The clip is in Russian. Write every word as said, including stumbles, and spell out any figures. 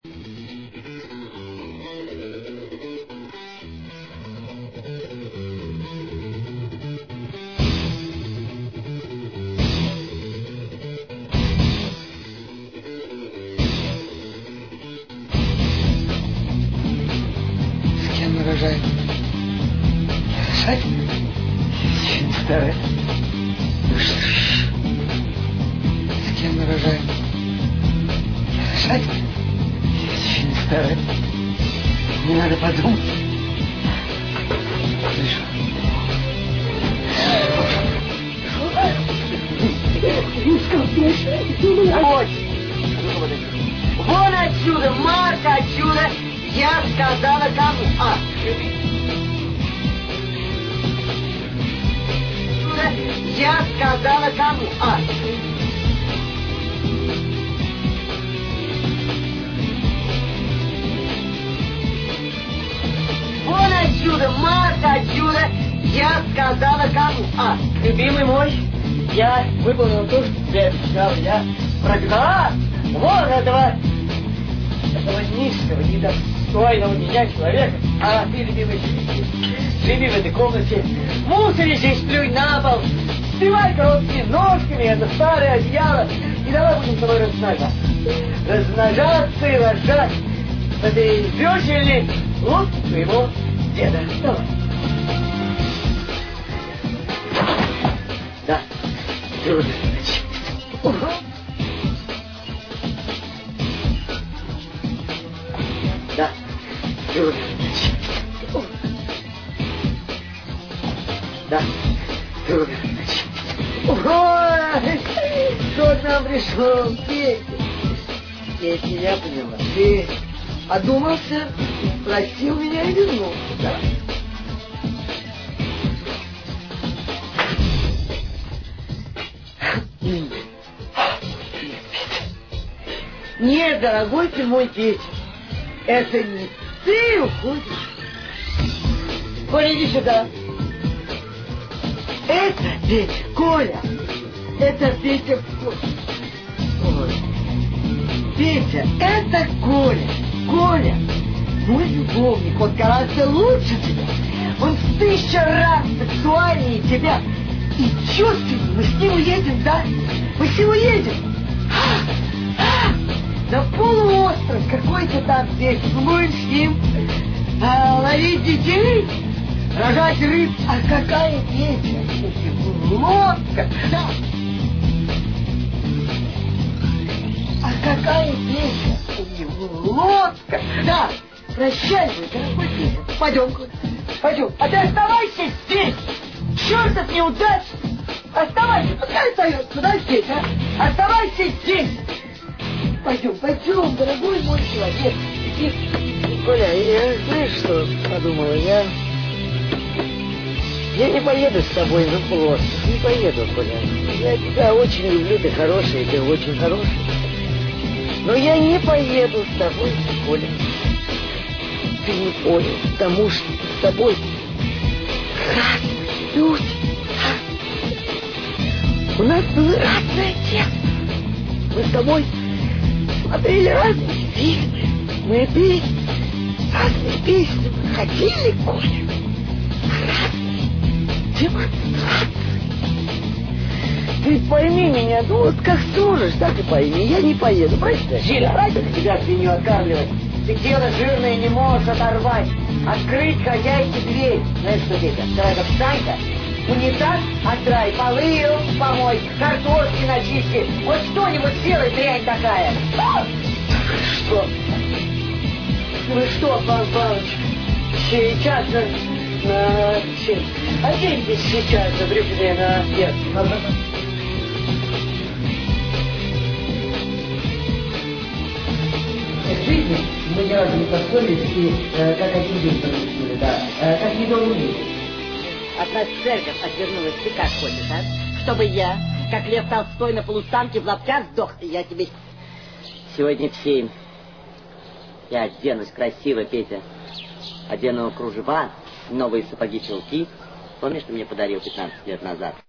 С кем нарожает? Рожать? Старая. Ну что ж. С кем нарожает? Рожать? Очень старая. Мне надо подумать. Слышу. Вот. Вон отсюда, Марка отсюда. Я сказала кому? А, я сказала кому? А. Вон отсюда, Марка отсюда. Я сказала кому? А. Любимый мой, я выполнил то, что тебе обещал. Я прогнал вон этого, этого низкого, недостойного меня человека. А ты, любимый, живи в этой комнате, мусоришь, плюнь на пол, сбивай короткими ножками это старое одеяло, и давай будем с тобой размножаться. Размножаться и рожать в этой зрючей лодке твоего деда. Давай. Да, трудно. Да, трудно. Да, трудно. Ой, кто к нам пришел? Петя. Петя, я поняла. Ты одумался, просил меня и вернулся, да? Нет, дорогой ты мой Петя, это не ты уходишь. Коля, иди сюда. Это Петя, Коля. Это Петя, Коля. Петя, это Коля. Коля, мой любовник, он гораздо лучше тебя. Он в тысячу раз сексуальнее тебя. И чувствуем, мы с ним уедем, да? Мы с ним уедем. А, а, на полуостров какой-то там здесь. Мы будем с ним а, ловить детей, рожать рыб. А какая песня? Лодка. Да. А какая песня? У него лодка. Да. Прощай, мой дорогой Петя. Пойдем, пойдем. А ты оставайся здесь. Чертов неудачник! Оставайся, пускай остается, да, здесь, а? Оставайся здесь! Пойдем, пойдем, дорогой мой человек. Иди. Коля, я знаешь, что подумала? Я... Я не поеду с тобой на полуостров. Не поеду, Коля. Я тебя очень люблю, ты хороший, ты очень хороший. Но я не поеду с тобой, Коля. Ты не понял, потому что с тобой разные люди. У нас было разное детство. Мы с тобой смотрели разные фильмы. Мы пели разные песни. Мы ходили, Коля. Разные демонстрации. Ты пойми меня, ну вот как сможешь, так и пойми. Я не поеду, прости. Жиля, раньше тебя свинью откармливать. Ты тело жирное не можешь оторвать. Открыть хозяйке дверь. Знаешь что, Петя, давай-ка встань-ка. Унитаз отдрай, полы помой, картошки начисти. Вот что-нибудь сделай, дрянь такая. Что? Ну что, Павел Павлович, сейчас на... на... Оденьтесь сейчас, брюки на сердце. В жизни мы ни разу не поссорились и э, как один день провели, да, э, как недолгий месяц. От нас церковь отвернулась, ты как хочешь, а? Чтобы я, как Лев Толстой на полустанке в лаптях сдох, я тебе... Сегодня в семь я оденусь красиво, Петя. Одену кружева, новые сапоги-чулки. Помнишь, ты мне подарил пятнадцать лет назад?